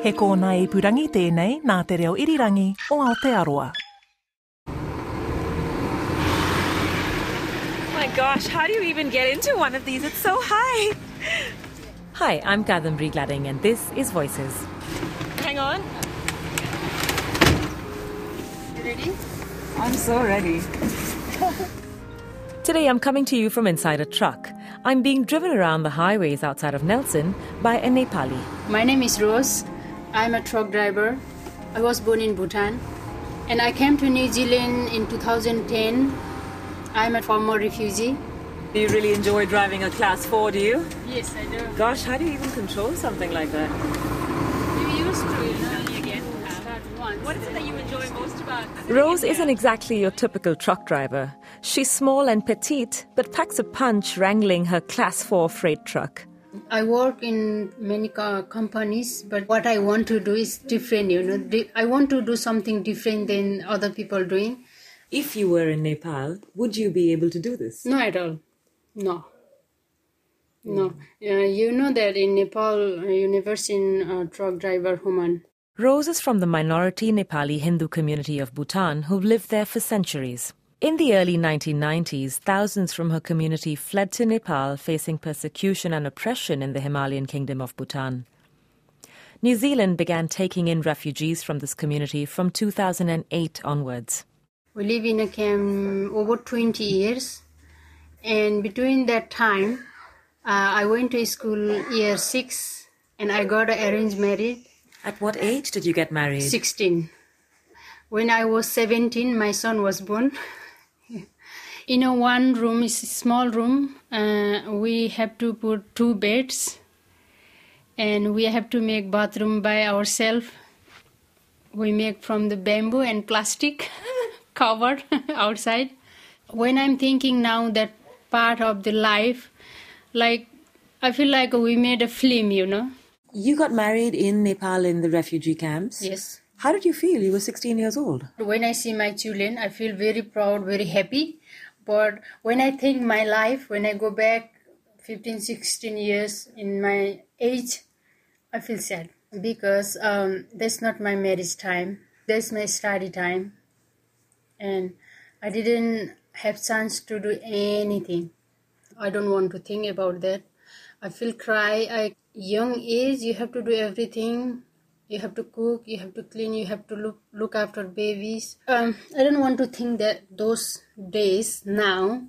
He kōna ipurangi tēnei nā te reo irirangi o Aotearoa. My gosh, how do you even get into one of these? It's so high. Hi, I'm Kadambari Gladding and this is Voices. Hang on. You ready? I'm so ready. Today I'm coming to you from inside a truck. I'm being driven around the highways outside of Nelson by a Nepali. My name is Rose. I'm a truck driver. I was born in Bhutan and I came to New Zealand in 2010. I'm a former refugee. Do you really enjoy driving a Class 4, do you? Yes, I do. Gosh, how do you even control something like that? You used to, again. Start once. What is it that you enjoy most about Rose isn't exactly your typical truck driver. She's small and petite, but packs a punch wrangling her Class 4 freight truck. I work in many companies, but what I want to do is different, I want to do something different than other people doing. If you were in Nepal, would you be able to do this? No at all. No. You know that in Nepal, you never seen a truck driver woman. Rose is from the minority Nepali Hindu community of Bhutan who've lived there for centuries. In the early 1990s, thousands from her community fled to Nepal facing persecution and oppression in the Himalayan kingdom of Bhutan. New Zealand began taking in refugees from this community from 2008 onwards. We live in a camp over 20 years, and between that time, I went to school year 6, and I got arranged marriage. At what age did you get married? 16. When I was 17, my son was born. In one room, it's a small room, we have to put 2 beds, and we have to make bathroom by ourselves. We make from the bamboo and plastic. Covered outside. When I'm thinking now that part of the life, like I feel like we made a film, You got married in Nepal in the refugee camps? Yes. How did you feel? You were 16 years old. When I see my children, I feel very proud, very happy. But when I think my life, when I go back 15, 16 years in my age, I feel sad. Because that's not my marriage time. That's my study time. And I didn't have chance to do anything. I don't want to think about that. I feel cry. At young age, you have to do everything. You have to cook, you have to clean, you have to look after babies. I don't want to think that those days now.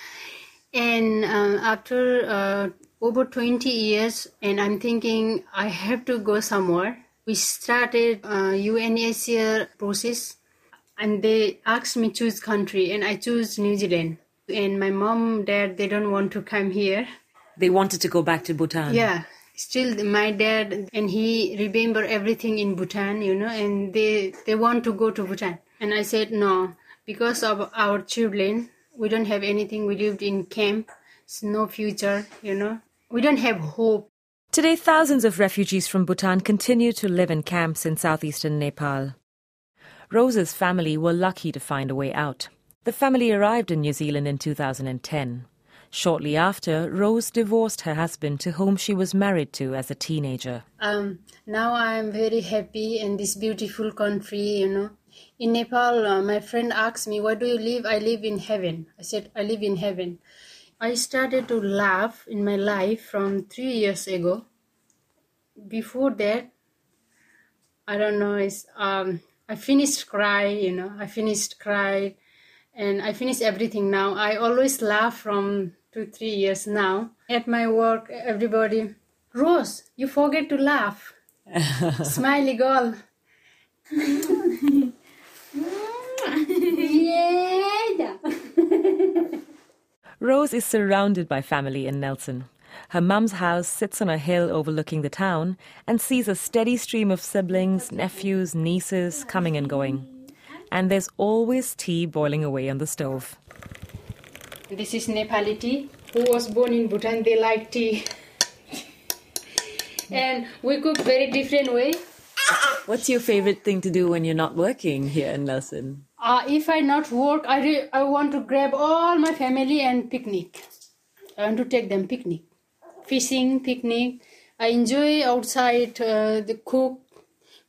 And after over 20 years, and I'm thinking I have to go somewhere. We started UNHCR process. And they asked me choose country, and I choose New Zealand. And my mom, dad, they don't want to come here. They wanted to go back to Bhutan. Yeah, still my dad, and he remember everything in Bhutan, and they want to go to Bhutan. And I said no, because of our children, we don't have anything. We lived in camp, it's no future, We don't have hope. Today, thousands of refugees from Bhutan continue to live in camps in southeastern Nepal. Rose's family were lucky to find a way out. The family arrived in New Zealand in 2010. Shortly after, Rose divorced her husband, to whom she was married to as a teenager. Now I am very happy in this beautiful country, In Nepal, my friend asked me, where do you live? I live in heaven. I said, I live in heaven. I started to laugh in my life from 3 years ago. Before that, I don't know, I finished cry, I finished cry, and I finished everything now. I always laugh from 2-3 years now. At my work, everybody, Rose, you forget to laugh. Smiley girl. Rose is surrounded by family in Nelson. Her mum's house sits on a hill overlooking the town and sees a steady stream of siblings, nephews, nieces coming and going. And there's always tea boiling away on the stove. This is Nepali tea. Who was born in Bhutan, they like tea. And we cook very different way. What's your favorite thing to do when you're not working here in Nelson? If I not work, I want to grab all my family and picnic. I want to take them picnic. Fishing, picnic. I enjoy outside the cook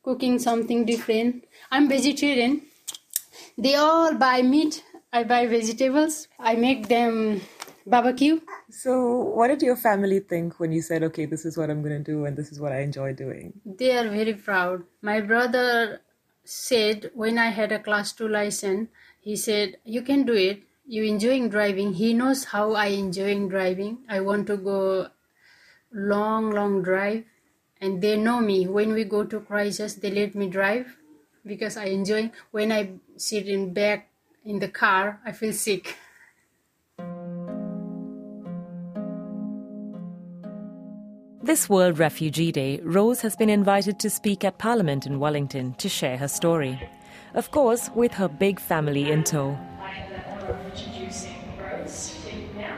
cooking something different. I'm vegetarian. They all buy meat. I buy vegetables. I make them barbecue. So what did your family think when you said, okay, this is what I'm going to do and this is what I enjoy doing? They are very proud. My brother said when I had a class 2 license, he said, you can do it. You enjoying driving. He knows how I enjoying driving. I want to go long drive. And they know me. When we go to Christchurch, they let me drive because I enjoy. When I sit in back in the car, I feel sick. This World Refugee Day, Rose has been invited to speak at Parliament in Wellington to share her story. Of course, with her big family in tow. I have the honour of introducing Rose now,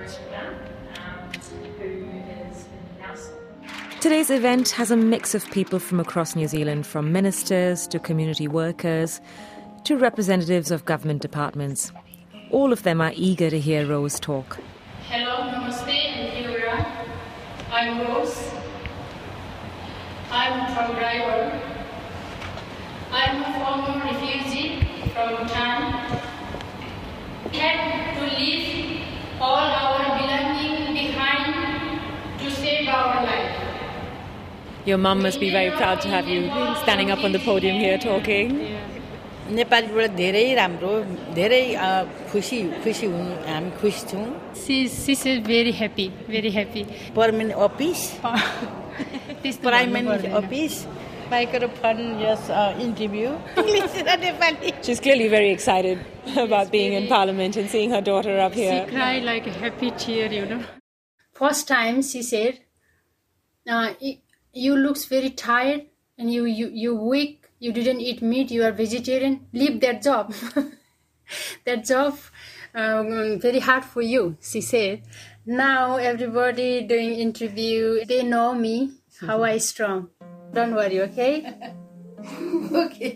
who is in Nelson. Today's event has a mix of people from across New Zealand, from ministers to community workers to representatives of government departments. All of them are eager to hear Rose talk. Hello, namaste, and here we are. I'm Rose. I'm a truck driver. I'm a former refugee from Bhutan. We had to leave all our belongings behind to save our life. Your mum must be very proud to have you standing up on the podium here talking. नेपालीबाट धेरै राम्रो धेरै खुसी हुनु हामी खुसी छौं. She is very happy. Permanent office, prime minister office, microphone, yes, interview. English and Nepali. She's clearly very excited about being in Parliament and seeing her daughter up here. She cried like a happy tear, First time she said, you looks very tired and you weak. You didn't eat meat, you are vegetarian, leave that job. That job, very hard for you, she said. Now everybody doing interview, they know me, how I strong. Don't worry, okay? Okay.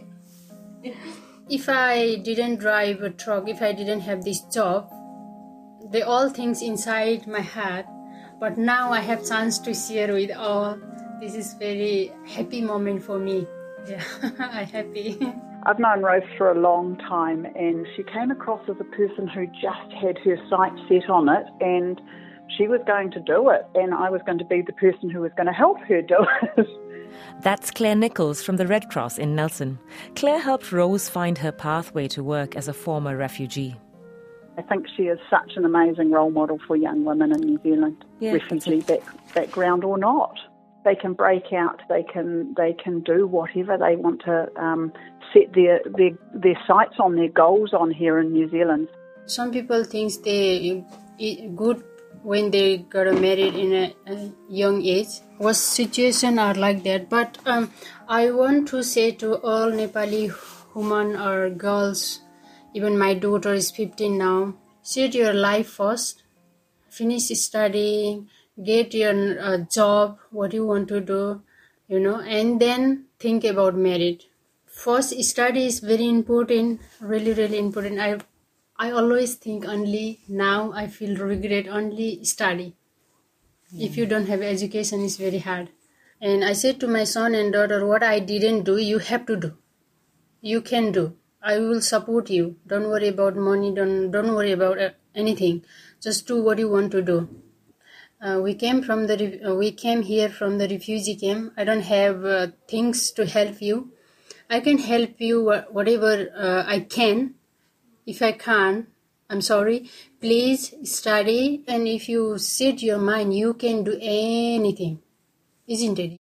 If I didn't drive a truck, if I didn't have this job, they all things inside my heart. But now I have chance to share with all. This is very happy moment for me. Yeah, I'm happy. I've known Rose for a long time, and she came across as a person who just had her sights set on it, and she was going to do it, and I was going to be the person who was going to help her do it. That's Claire Nichols from the Red Cross in Nelson. Claire helped Rose find her pathway to work as a former refugee. I think she is such an amazing role model for young women in New Zealand, refugee background or not. They can break out, they can do whatever they want to set their sights on, their goals on here in New Zealand. Some people think they good when they got married in a young age. What situation are like that? But I want to say to all Nepali women or girls, even my daughter is 15 now, set your life first, finish studying, get your job, what you want to do, and then think about marriage. First, study is very important, really, really important. I always think only now I feel regret only study. If you don't have education, it's very hard. And I said to my son and daughter, what I didn't do, you have to do. You can do. I will support you. Don't worry about money. Don't worry about anything. Just do what you want to do. We came here from the refugee camp. I don't have things to help you. I can help you whatever I can. If I can't, I'm sorry. Please study, and if you set your mind, you can do anything, isn't it?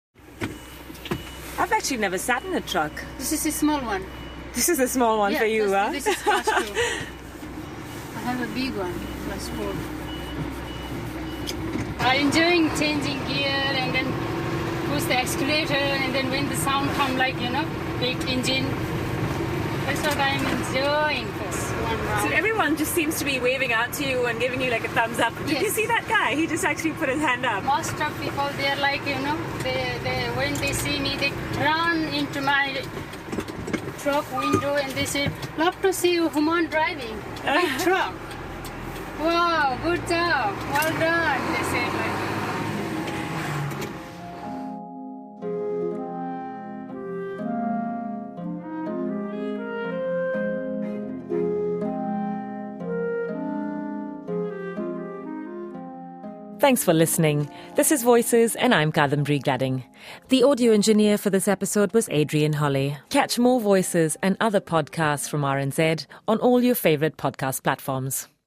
I've actually never sat in a truck. This is a small one. This is a small one for you, huh? This is class 2. I have a big one, class 4. I'm enjoying changing gear and then push the accelerator, and then when the sound come like, big engine. That's what I'm enjoying this one round. So everyone just seems to be waving out to you and giving you like a thumbs up. Did you see that guy? He just actually put his hand up. Most of people, they're like, they when they see me, they run into my truck window and they say, love to see you, Human driving big truck. Wow, good job, well done, they say like. Thanks for listening. This is Voices, and I'm Kadambari Gladding. The audio engineer for this episode was Adrian Holley. Catch more Voices and other podcasts from RNZ on all your favourite podcast platforms.